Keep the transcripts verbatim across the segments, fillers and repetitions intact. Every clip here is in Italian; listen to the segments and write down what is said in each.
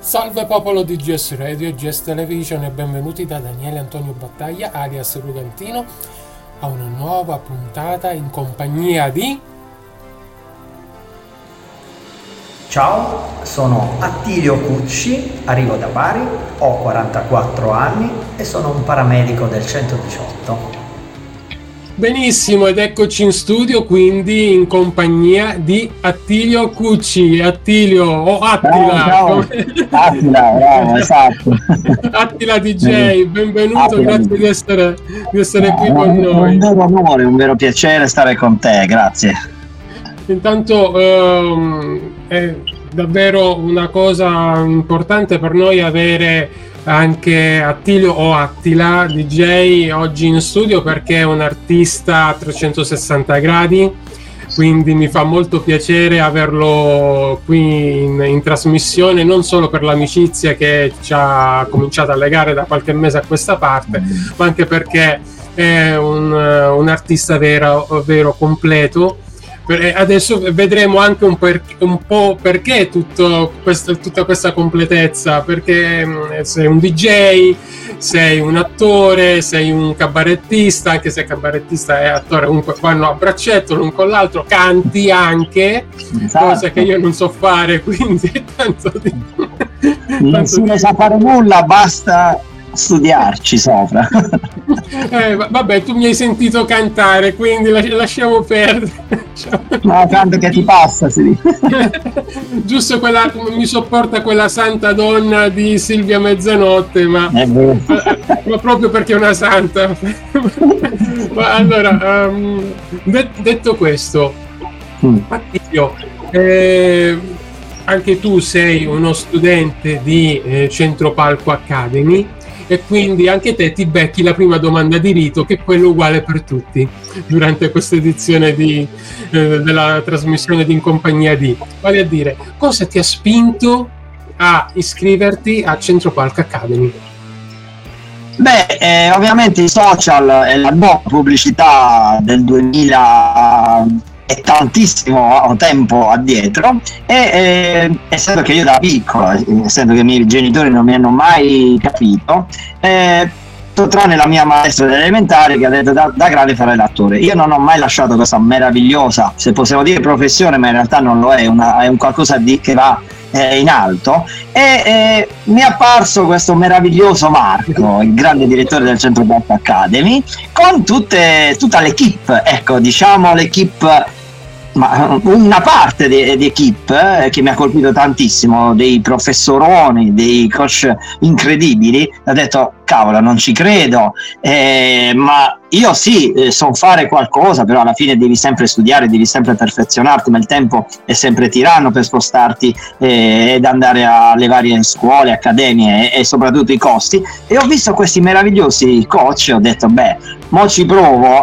Salve popolo di G S Radio e G S Television e benvenuti da Daniele Antonio Battaglia alias Rugantino a una nuova puntata in compagnia di... Ciao, sono Attilio Cucci, arrivo da Bari, ho quarantaquattro anni e sono un paramedico del centodiciotto. Benissimo, ed eccoci in studio quindi in compagnia di Attilio Cucci. Attilio o Attila, ciao, ciao. Attila, bravo, esatto. Attila D J, benvenuto, Attila. Grazie di essere, di essere qui con noi. Un vero onore, un vero piacere stare con te, grazie. Intanto um, è davvero una cosa importante per noi avere anche Attilio o Attila D J oggi in studio, perché è un artista a trecentosessanta gradi, quindi mi fa molto piacere averlo qui in, in trasmissione, non solo per l'amicizia che ci ha cominciato a legare da qualche mese a questa parte, ma anche perché è un, un artista vero, vero completo. Adesso vedremo anche un, per, un po' perché tutto questo, tutta questa completezza, perché sei un D J, sei un attore, sei un cabarettista, anche se cabarettista e attore comunque vanno a braccetto l'un con l'altro, canti anche, esatto. Cosa che io non so fare, quindi tanto di... Nessuno di... sa fare nulla, basta studiarci sopra. Eh, vabbè, tu mi hai sentito cantare, quindi lasciamo perdere. No, tanto che ti passa, si dice. Giusto, quella mi sopporta quella santa donna di Silvia Mezzanotte, ma, ma proprio perché è una santa. Ma allora, um, de- detto questo, mm. Attilio, eh, anche tu sei uno studente di eh, Centropalco Academy, e quindi anche te ti becchi la prima domanda di rito, che è quello uguale per tutti durante questa edizione di, eh, della trasmissione di In Compagnia di, vale a dire, cosa ti ha spinto a iscriverti a Centropalco Academy? Beh, eh, ovviamente i social e la buona pubblicità del duemila è tantissimo tempo addietro e eh, essendo che io da piccolo, essendo che i miei genitori non mi hanno mai capito, eh, tranne la mia maestra dell'elementare che ha detto da, da grande farai l'attore. Io non ho mai lasciato questa meravigliosa, se possiamo dire professione, ma in realtà non lo è, una, è un qualcosa di, che va eh, in alto, e eh, mi è apparso questo meraviglioso Marco, il grande direttore del Centropalco Academy, con tutte, tutta l'equipe, ecco, diciamo l'equipe, ma una parte di, di equipe eh, che mi ha colpito tantissimo, dei professoroni, dei coach incredibili. Ho detto cavolo, non ci credo, eh, ma io sì, eh, so fare qualcosa, però alla fine devi sempre studiare, devi sempre perfezionarti, ma il tempo è sempre tiranno per spostarti eh, ed andare alle varie scuole, accademie e, e soprattutto i costi. E ho visto questi meravigliosi coach e ho detto beh, mo ci provo,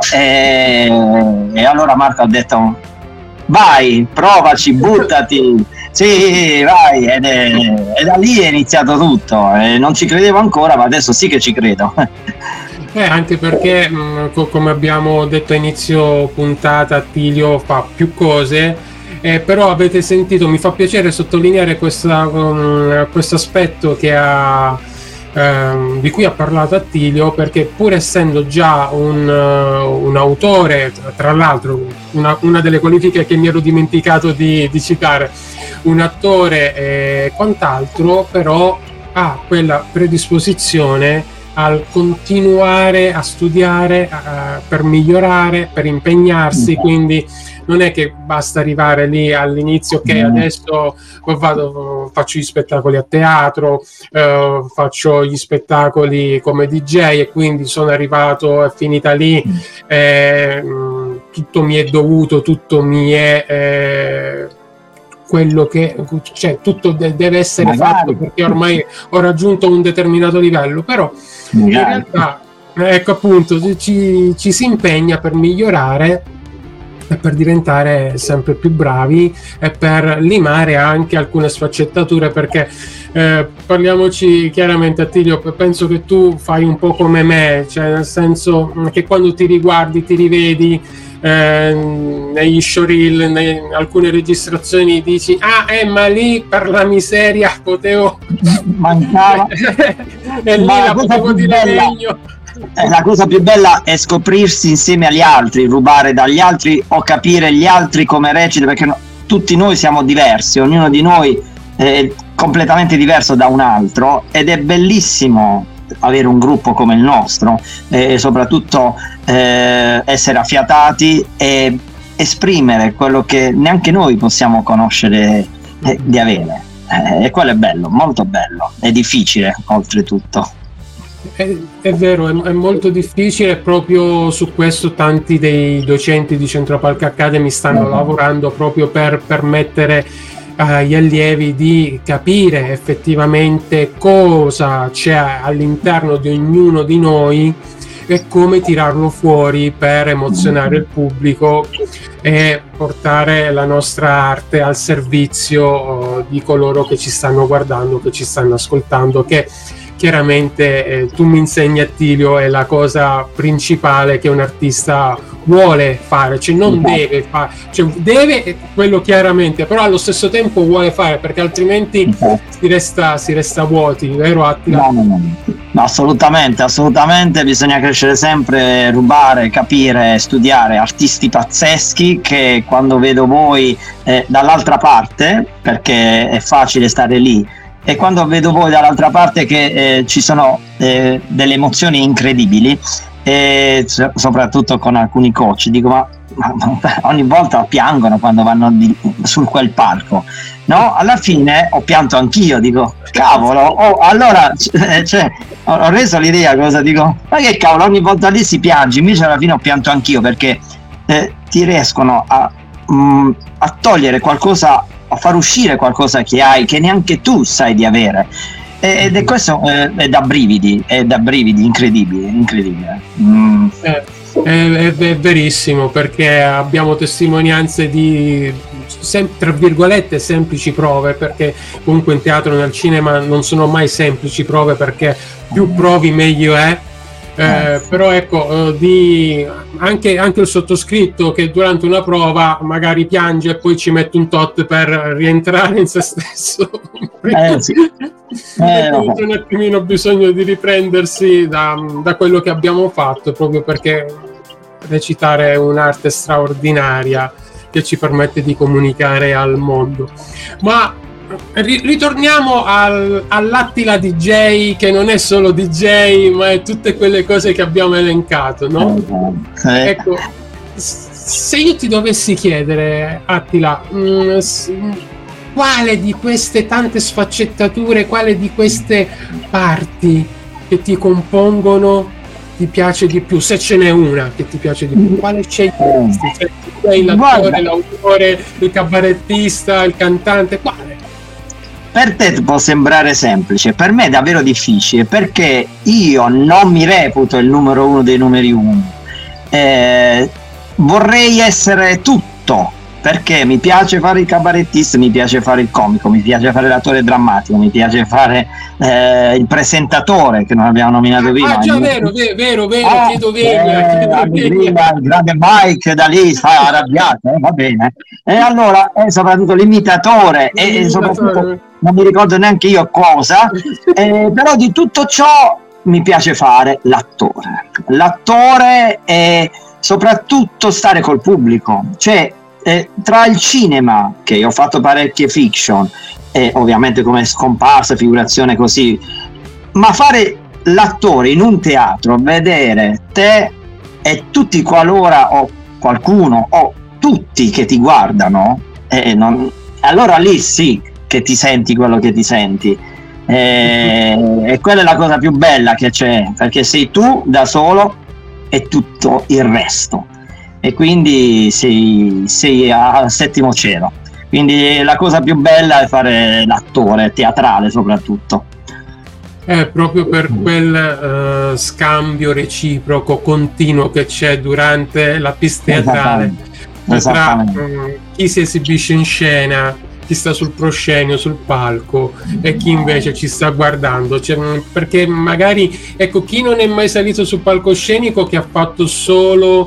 e, e allora Marco ha detto vai, provaci, buttati, sì, vai, ed è, e da lì è iniziato tutto, e non ci credevo ancora, ma adesso sì che ci credo. Eh, anche perché, mh, co- come abbiamo detto a inizio puntata, Attilio fa più cose, eh, però avete sentito, mi fa piacere sottolineare questa, um, questo aspetto che ha... Ehm, di cui ha parlato Attilio, perché pur essendo già un, uh, un autore, tra l'altro una, una delle qualifiche che mi ero dimenticato di, di citare, un attore e quant'altro, però ha quella predisposizione al continuare a studiare uh, per migliorare, per impegnarsi, quindi non è che basta arrivare lì all'inizio che okay, adesso vado, faccio gli spettacoli a teatro, eh, faccio gli spettacoli come D J e quindi sono arrivato, è finita lì, eh, tutto mi è dovuto, tutto mi è eh, quello che, cioè tutto de- deve essere Magari. fatto perché ormai ho raggiunto un determinato livello, però Magari. in realtà ecco appunto ci, ci si impegna per migliorare e per diventare sempre più bravi e per limare anche alcune sfaccettature, perché eh, parliamoci chiaramente, Attilio, penso che tu fai un po' come me, cioè nel senso che quando ti riguardi, ti rivedi, eh, negli showreel, in alcune registrazioni dici ah eh ma lì per la miseria potevo mancava e lì ma la potevo dire bella, meglio. La cosa più bella è scoprirsi insieme agli altri, rubare dagli altri o capire gli altri come recitano, perché no, tutti noi siamo diversi, ognuno di noi è completamente diverso da un altro, ed è bellissimo avere un gruppo come il nostro e soprattutto eh, essere affiatati e esprimere quello che neanche noi possiamo conoscere eh, di avere, eh, e quello è bello, molto bello, è difficile oltretutto. È, è vero, è, è molto difficile, proprio su questo tanti dei docenti di Centropalco Academy stanno uh-huh. lavorando proprio per permettere agli allievi di capire effettivamente cosa c'è all'interno di ognuno di noi e come tirarlo fuori per emozionare il pubblico e portare la nostra arte al servizio di coloro che ci stanno guardando, che ci stanno ascoltando, che chiaramente eh, tu mi insegni, Attilio, è la cosa principale che un artista vuole fare, cioè non deve fare, cioè deve quello chiaramente, però allo stesso tempo vuole fare, perché altrimenti si resta, si resta vuoti, vero Attila? No, no, no, no, assolutamente, assolutamente, bisogna crescere sempre, rubare, capire, studiare artisti pazzeschi che quando vedo voi eh, dall'altra parte, perché è facile stare lì, e quando vedo voi dall'altra parte che eh, ci sono eh, delle emozioni incredibili, e soprattutto con alcuni coach, dico ma, ma ogni volta piangono quando vanno di, su quel palco, no? Alla fine ho pianto anch'io, dico cavolo, oh, allora cioè, ho reso l'idea, cosa dico, ma che cavolo, ogni volta lì si piange, invece alla fine ho pianto anch'io, perché eh, ti riescono a, mh, a togliere qualcosa, a far uscire qualcosa che hai, che neanche tu sai di avere, ed è questo, eh, è da brividi, è da brividi, incredibile, incredibile. Mm. È, è, è verissimo, perché abbiamo testimonianze di sem- tra virgolette semplici prove, perché comunque in teatro e nel cinema non sono mai semplici prove, perché più provi meglio è. Eh, però ecco, eh, di anche, anche il sottoscritto che durante una prova magari piange e poi ci mette un tot per rientrare in se stesso, eh, sì. eh, no. C'è un attimino bisogno di riprendersi da, da quello che abbiamo fatto, proprio perché recitare è un'arte straordinaria che ci permette di comunicare al mondo. Ma ritorniamo al, all'Attila D J, che non è solo D J ma è tutte quelle cose che abbiamo elencato, no? Eh. Ecco, se io ti dovessi chiedere, Attila, mh, quale di queste tante sfaccettature, quale di queste parti che ti compongono ti piace di più, se ce n'è una che ti piace di più, quale sceglieresti? Cioè, sei l'attore, l'autore, il cabarettista, il cantante, quale? Per te può sembrare semplice, per me è davvero difficile, perché io non mi reputo il numero uno dei numeri uno. Eh, vorrei essere tutto, perché mi piace fare il cabarettista, mi piace fare il comico, mi piace fare l'attore drammatico, mi piace fare eh, il presentatore, che non abbiamo nominato prima. Ah già, vero, vero, vero, vero, ah, chiedo veglia, eh, chiedo veglia. Il grande Mike da lì sta arrabbiato, eh, va bene. E allora, è soprattutto l'imitatore, e, e soprattutto non mi ricordo neanche io cosa, eh, però di tutto ciò mi piace fare l'attore. L'attore e soprattutto stare col pubblico, cioè eh, tra il cinema, che io ho fatto parecchie fiction, e ovviamente come scomparsa, figurazione così, ma fare l'attore in un teatro, vedere te e tutti qualora o qualcuno o tutti che ti guardano, eh, non, allora lì sì che ti senti quello che ti senti, e, e quella è la cosa più bella che c'è, perché sei tu da solo e tutto il resto, e quindi sei, sei al settimo cielo, quindi la cosa più bella è fare l'attore teatrale soprattutto. È proprio per quel uh, scambio reciproco continuo che c'è durante la pista teatrale tra um, chi si esibisce in scena, chi sta sul proscenio, sul palco, e chi invece ci sta guardando, cioè, perché magari ecco, chi non è mai salito sul palcoscenico, che ha fatto solo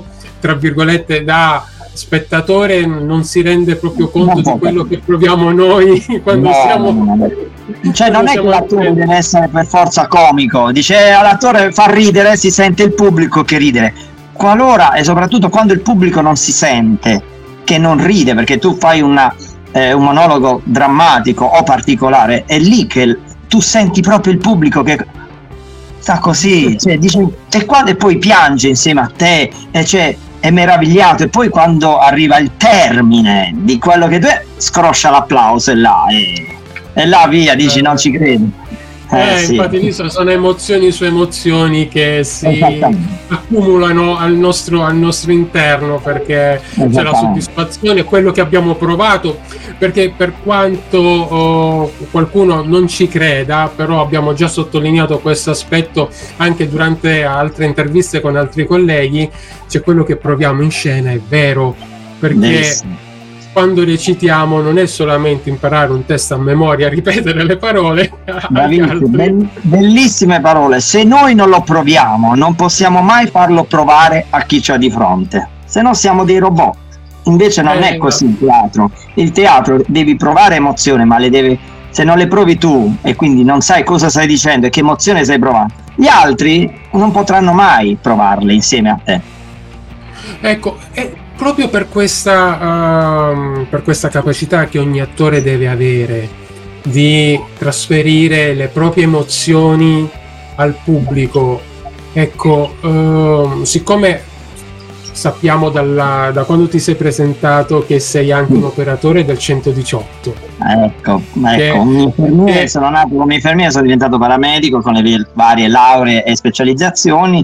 tra virgolette, da spettatore non si rende proprio conto di quello che proviamo noi quando no, siamo no, no. Cioè non è che l'attore deve essere per forza comico, dice l'attore fa ridere, si sente il pubblico che ride. Qualora, e soprattutto quando il pubblico non si sente, che non ride, perché tu fai una, eh, un monologo drammatico o particolare, è lì che tu senti proprio il pubblico che sta così, cioè, dice, e quando e poi piange insieme a te, e cioè è meravigliato, e poi quando arriva il termine di quello che tu è, scroscia l'applauso e là e, e là via, dici non ci credo. Eh, Eh, sì. Infatti lì sono emozioni su emozioni che si accumulano al nostro, al nostro interno, perché c'è la soddisfazione, quello che abbiamo provato, perché per quanto oh, qualcuno non ci creda, però abbiamo già sottolineato questo aspetto anche durante altre interviste con altri colleghi, c'è quello che proviamo in scena, è vero, perché Bellissimo. Quando recitiamo non è solamente imparare un testo a memoria, ripetere le parole. Be- bellissime parole. Se noi non lo proviamo, non possiamo mai farlo provare a chi c'ha di fronte. Se no siamo dei robot. Invece non eh, è così il teatro. Il teatro devi provare emozione, ma le devi, se non le provi tu e quindi non sai cosa stai dicendo e che emozione stai provando, gli altri non potranno mai provarle insieme a te. Ecco, e proprio per questa, uh, per questa capacità che ogni attore deve avere di trasferire le proprie emozioni al pubblico, ecco, uh, siccome sappiamo dalla, da quando ti sei presentato che sei anche un operatore del centodiciotto. Ecco, ecco. Mi infermiere, che, sono nato come infermiere, sono diventato paramedico con le varie lauree e specializzazioni.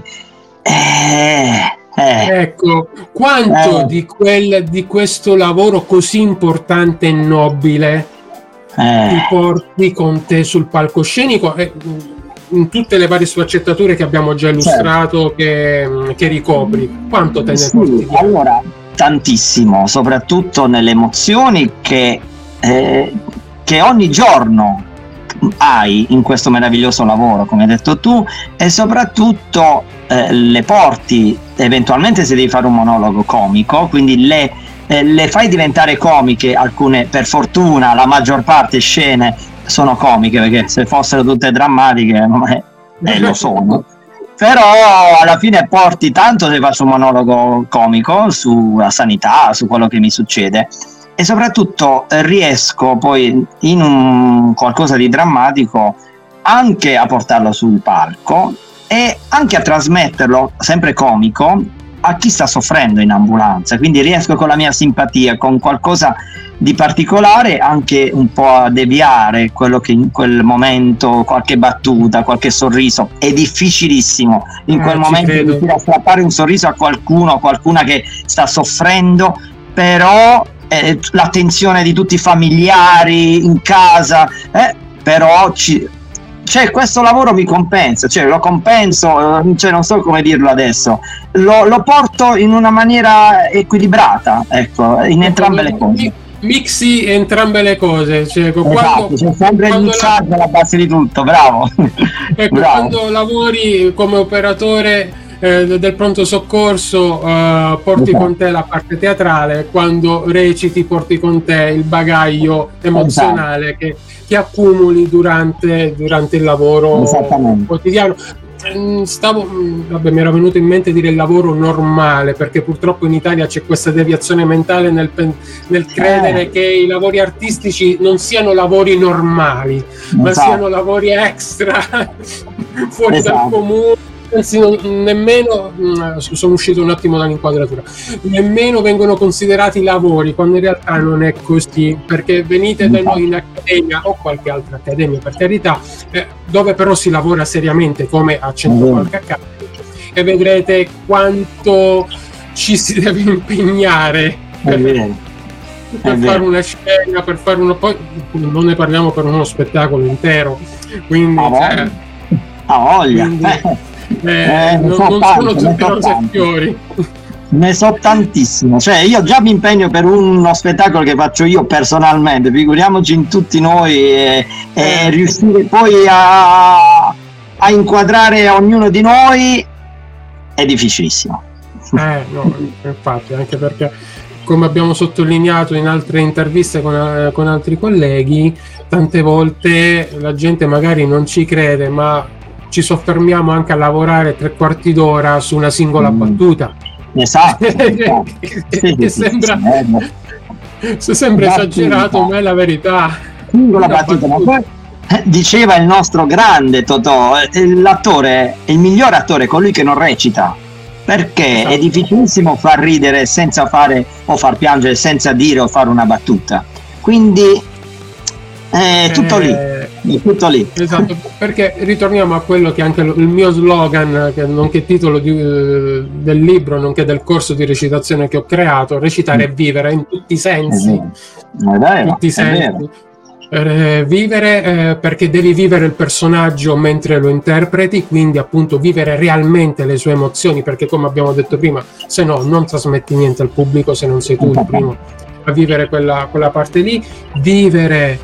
Eh... Eh, ecco, quanto eh, di, quel, di questo lavoro così importante e nobile eh, ti porti con te sul palcoscenico eh, in tutte le varie sfaccettature che abbiamo già illustrato, certo. che, che ricopri, quanto te ne sì, porti via? Allora, tantissimo, soprattutto nelle emozioni che, eh, che ogni giorno hai in questo meraviglioso lavoro, come hai detto tu, e soprattutto eh, le porti eventualmente se devi fare un monologo comico, quindi le, eh, le fai diventare comiche. Alcune, per fortuna, la maggior parte scene sono comiche, perché se fossero tutte drammatiche eh, eh, lo sono. Però alla fine porti tanto se faccio un monologo comico sulla sanità, su quello che mi succede, e soprattutto riesco poi in un qualcosa di drammatico anche a portarlo sul palco e anche a trasmetterlo, sempre comico, a chi sta soffrendo in ambulanza. Quindi riesco con la mia simpatia, con qualcosa di particolare, anche un po' a deviare quello che in quel momento, qualche battuta, qualche sorriso. È difficilissimo in quel eh, momento riuscire a strappare un sorriso a qualcuno, a qualcuna che sta soffrendo, però eh, l'attenzione di tutti i familiari in casa, eh, però ci, cioè, questo lavoro mi compensa, cioè lo compenso, cioè non so come dirlo adesso, lo, lo porto in una maniera equilibrata, ecco, in entrambe le cose. Mixi entrambe le cose, cioè, esatto, quando, c'è sempre il mixaggio la... alla base di tutto, bravo. Ecco, bravo. Quando lavori come operatore eh, del pronto soccorso eh, porti esatto. con te la parte teatrale, quando reciti porti con te il bagaglio emozionale esatto. che, che accumuli durante, durante il lavoro quotidiano. Stavo, vabbè, mi era venuto in mente dire il lavoro normale, perché purtroppo in Italia c'è questa deviazione mentale nel, nel credere eh. che i lavori artistici non siano lavori normali, esatto. ma siano lavori extra fuori esatto. dal comune. Anzi, non, nemmeno sono uscito un attimo dall'inquadratura, nemmeno vengono considerati lavori, quando in realtà non è così, perché venite da noi in accademia o qualche altra accademia, per carità, eh, dove però si lavora seriamente come a Centropalca Accademy, e vedrete quanto ci si deve impegnare per, per fare una scena, per fare uno, poi non ne parliamo per uno spettacolo intero, quindi a voglia, cioè, a voglia. Quindi, Eh, eh, non, so non tanto, sono tutte rose e fiori. Ne so tantissimo, cioè io già mi impegno per uno spettacolo che faccio io personalmente, figuriamoci in tutti noi, e, e riuscire poi a, a inquadrare ognuno di noi è difficilissimo. Eh, no, infatti, anche perché, come abbiamo sottolineato in altre interviste con, con altri colleghi, tante volte la gente magari non ci crede, ma ci soffermiamo anche a lavorare tre quarti d'ora su una singola mm. battuta. Esatto. che, che, che sembra, se sembra esagerato, ma è la verità. Singola battuta, ma poi diceva il nostro grande Totò, l'attore è il miglior attore, colui che non recita, perché esatto. È difficilissimo far ridere senza fare o far piangere senza dire o fare una battuta, quindi è tutto eh, lì, è tutto lì. Esatto, perché ritorniamo a quello che è anche il mio slogan, che nonché titolo di, uh, del libro, nonché del corso di recitazione che ho creato: recitare e vivere in tutti i sensi, è vero, tutti i sensi. È vero. Eh, vivere eh, perché devi vivere il personaggio mentre lo interpreti, quindi appunto vivere realmente le sue emozioni, perché come abbiamo detto prima, se no non trasmetti niente al pubblico se non sei tu il primo a vivere quella, quella parte lì. Vivere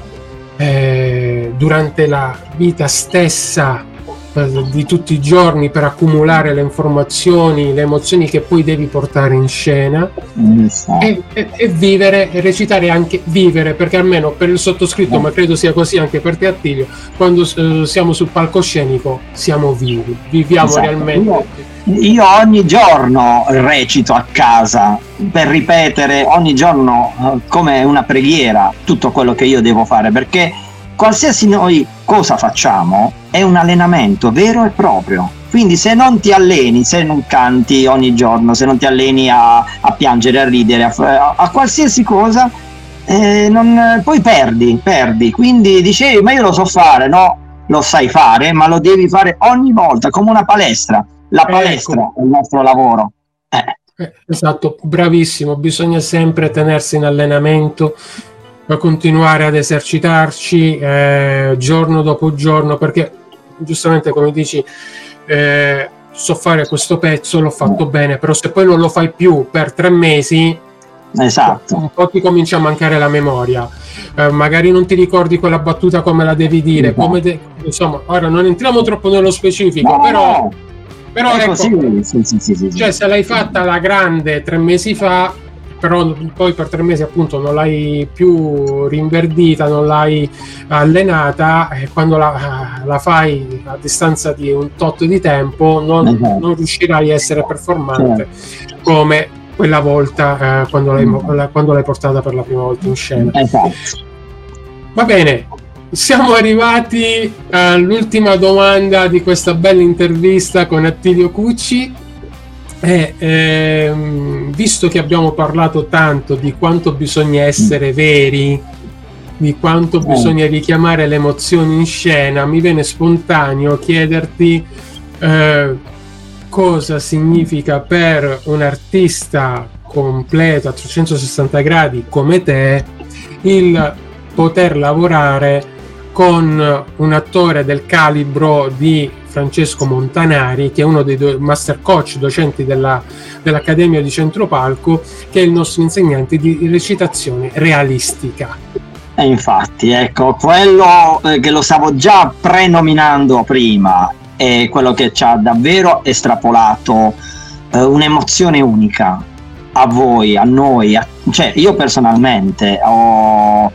eh, durante la vita stessa eh, di tutti i giorni per accumulare le informazioni, le emozioni che poi devi portare in scena. E, e, e vivere e recitare anche vivere, perché almeno per il sottoscritto, ma credo sia così anche per te Attilio, quando eh, siamo sul palcoscenico siamo vivi, viviamo esatto. realmente. Io, io ogni giorno recito a casa per ripetere ogni giorno eh, come una preghiera tutto quello che io devo fare, perché qualsiasi noi cosa facciamo è un allenamento vero e proprio. Quindi se non ti alleni, se non canti ogni giorno, se non ti alleni a, a piangere, a ridere, a, a qualsiasi cosa, eh, non, poi perdi, perdi. Quindi dicevi, ma io lo so fare, no? Lo sai fare, ma lo devi fare ogni volta, come una palestra. La palestra ecco. È il nostro lavoro. Eh. Eh, esatto, bravissimo. Bisogna sempre tenersi in allenamento, per continuare ad esercitarci eh, giorno dopo giorno, perché giustamente come dici, Eh, so fare questo pezzo, l'ho fatto eh. bene, però se poi non lo fai più per tre mesi, esatto, un po' ti comincia a mancare la memoria, eh, magari non ti ricordi quella battuta come la devi dire, esatto. come de- insomma, ora non entriamo troppo nello specifico, no, però, no. però ecco, sì, sì, sì, sì, sì, cioè se l'hai fatta alla grande tre mesi fa, però poi per tre mesi appunto non l'hai più rinverdita, non l'hai allenata, e quando la, la fai a distanza di un tot di tempo non, esatto. non riuscirai a essere performante certo. come quella volta eh, quando, l'hai, mm. quando l'hai portata per la prima volta in scena. Esatto. Va bene, siamo arrivati all'ultima domanda di questa bella intervista con Attilio Cucci. E, ehm, visto che abbiamo parlato tanto di quanto bisogna essere veri, di quanto oh. bisogna richiamare le emozioni in scena, mi viene spontaneo chiederti eh, cosa significa per un artista completo a trecentosessanta gradi come te il poter lavorare con un attore del calibro di Francesco Montanari, che è uno dei do- master coach docenti della, dell'Accademia di Centropalco, che è il nostro insegnante di recitazione realistica. E infatti, ecco, quello eh, che lo stavo già prenominando prima è quello che ci ha davvero estrapolato eh, un'emozione unica a voi, a noi, a, cioè io personalmente ho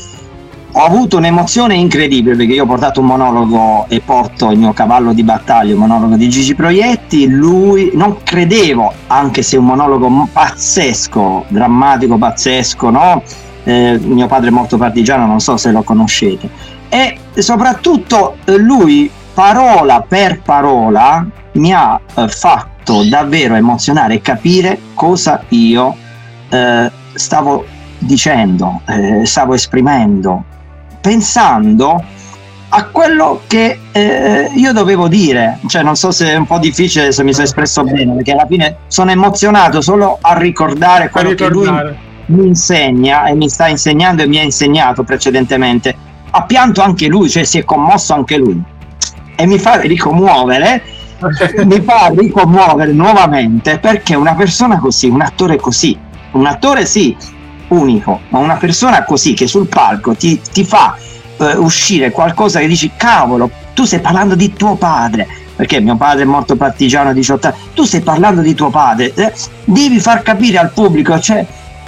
Ho avuto un'emozione incredibile, perché io ho portato un monologo e porto il mio cavallo di battaglia, un monologo di Gigi Proietti. Lui, non credevo, anche se è un monologo pazzesco, drammatico, pazzesco, no? Eh, mio padre è morto partigiano, non so se lo conoscete. E soprattutto eh, lui, parola per parola, mi ha eh, fatto davvero emozionare e capire cosa io eh, stavo dicendo, eh, stavo esprimendo, pensando a quello che eh, io dovevo dire. Cioè, non so se è un po' difficile, se mi sono espresso bene, perché alla fine sono emozionato solo a ricordare quello a ricordare. che lui mi insegna e mi sta insegnando e mi ha insegnato precedentemente. Ha pianto anche lui, cioè si è commosso anche lui, e mi fa ricommuovere mi fa ricommuovere nuovamente, perché una persona così, un attore così, un attore sì unico, ma una persona così che sul palco ti, ti fa uh, uscire qualcosa che dici, cavolo, tu stai parlando di tuo padre, perché mio padre è morto partigiano a diciotto anni, tu stai parlando di tuo padre, eh, devi far capire al pubblico, cioè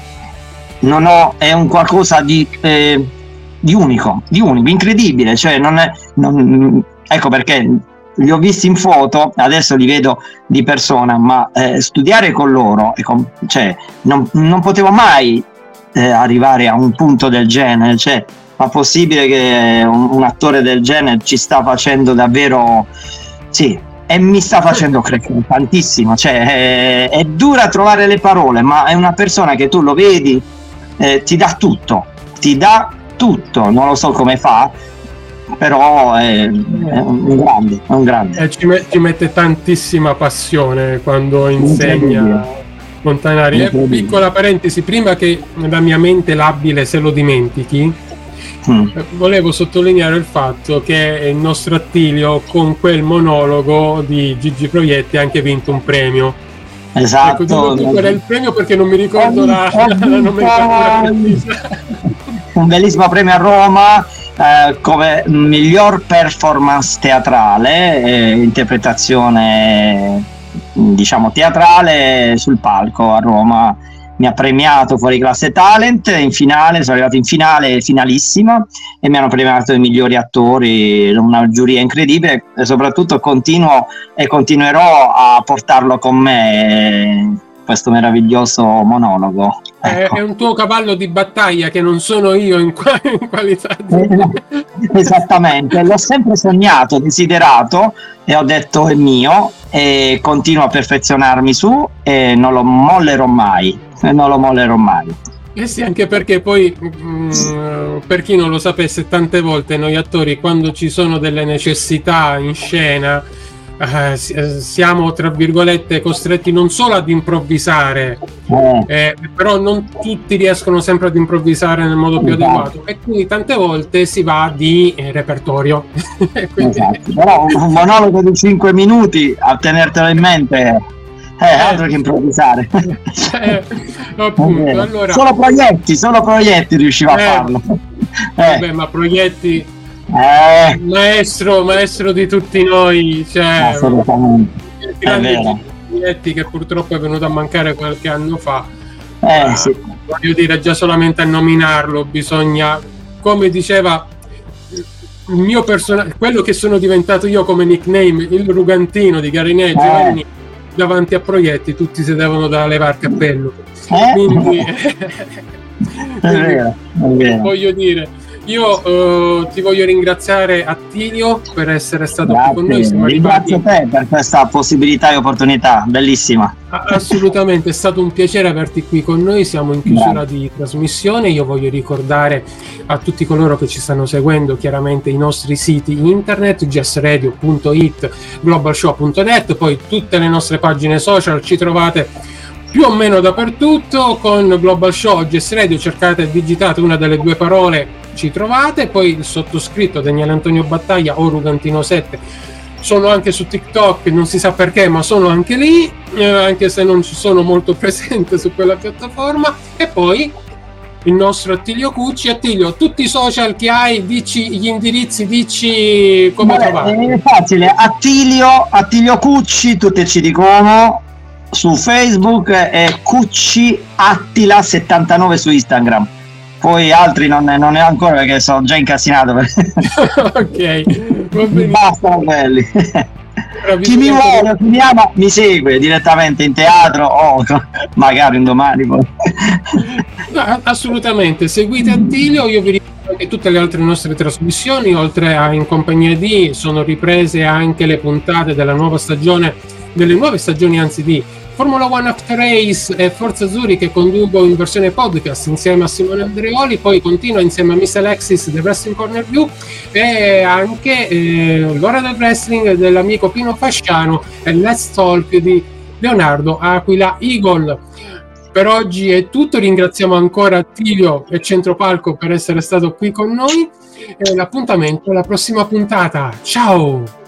non ho, è un qualcosa di, eh, di unico, di unico, incredibile, cioè non è, non, ecco perché li ho visti in foto, adesso li vedo di persona, ma eh, studiare con loro, con, cioè, non, non potevo mai eh, arrivare a un punto del genere, cioè, ma possibile che un, un attore del genere ci sta facendo davvero, sì, e mi sta facendo crescere tantissimo, cioè, è, è dura trovare le parole, ma è una persona che tu lo vedi, eh, ti dà tutto, ti dà tutto, non lo so come fa, però è, è un grande, è un grande. Eh, ci, met- ci mette tantissima passione quando insegna Montanari. Eh, piccola parentesi, prima che la mia mente labile se lo dimentichi, mm. eh, volevo sottolineare il fatto che il nostro Attilio con quel monologo di Gigi Proietti ha anche vinto un premio. Esatto. Ecco, dico qual è il premio perché non mi ricordo ho, la, ho la nomenclatura precisa. Un bellissimo premio a Roma eh, come miglior performance teatrale, eh, interpretazione diciamo teatrale sul palco a Roma. Mi ha premiato Fuori Classe Talent in finale, sono arrivato in finale, finalissima, e mi hanno premiato i migliori attori, una giuria incredibile, e soprattutto continuo e continuerò a portarlo con me, questo meraviglioso monologo. Ecco. È, è un tuo cavallo di battaglia che non sono io in, qua, in qualità di... Esattamente, l'ho sempre sognato, desiderato, e ho detto è mio, e continuo a perfezionarmi su e non lo mollerò mai, non lo mollerò mai. Eh sì, anche perché poi mh, per chi non lo sapesse, tante volte noi attori, quando ci sono delle necessità in scena, eh, siamo tra virgolette costretti non solo ad improvvisare, eh. Eh, però non tutti riescono sempre ad improvvisare nel modo più esatto. adeguato, e quindi tante volte si va di eh, repertorio. Quindi... esatto. Però un monologo di cinque minuti, a tenertelo in mente, eh, altro che improvvisare. Eh, appunto, allora... solo proietti, solo proietti riusciva eh, a farlo. Eh. Vabbè, ma Proietti... Eh. maestro maestro di tutti noi, cioè assolutamente, il grande Proietti che purtroppo è venuto a mancare qualche anno fa. Eh, uh, sì. Voglio dire, già solamente a nominarlo bisogna, come diceva il mio personaggio, quello che sono diventato io come nickname, il rugantino di Garinè Giovanni, eh. davanti a Proietti tutti si devono da levare cappello. Eh. Quindi, è vero, è vero. Voglio dire, io uh, ti voglio ringraziare, Attilio, per essere stato Grazie. qui con noi. Siamo Ringrazio te per questa possibilità e opportunità, bellissima. Assolutamente, è stato un piacere averti qui con noi. Siamo in chiusura Grazie. di trasmissione. Io voglio ricordare a tutti coloro che ci stanno seguendo chiaramente i nostri siti internet, jazz radio punto it, global show punto net, poi tutte le nostre pagine social ci trovate più o meno dappertutto con Global Show, Jazz Radio, cercate e digitate una delle due parole, ci trovate. Poi il sottoscritto Daniele Antonio Battaglia o Rugantino sette sono anche su TikTok, non si sa perché, ma sono anche lì, eh, anche se non ci sono molto presente su quella piattaforma. E poi il nostro Attilio Cucci. Attilio, tutti i social che hai, dici gli indirizzi, dici come trovare. È facile, Attilio, Attilio Cucci, tutte C di Como su Facebook e Cucci Attila settantanove su Instagram. Poi altri non ne, non ne ho ancora perché sono già incasinato. Ok, va bene. Basta quelli. Chi mi vuole, chi mi ama, mi segue direttamente in teatro o magari un domani. Poi. No, assolutamente, seguite Attilio. Io vi ricordo che tutte le altre nostre trasmissioni, oltre a In Compagnia di, sono riprese anche le puntate della nuova stagione, delle nuove stagioni anzi di Formula One After Race e Forza Azzurri, che conduco in versione podcast insieme a Simone Andreoli, poi continua insieme a Miss Alexis The Wrestling Corner View, e anche eh, l'ora del wrestling dell'amico Pino Fasciano e Let's Talk di Leonardo Aquila Eagle. Per oggi è tutto, ringraziamo ancora Attilio e Centropalco per essere stato qui con noi, e l'appuntamento alla prossima puntata. Ciao!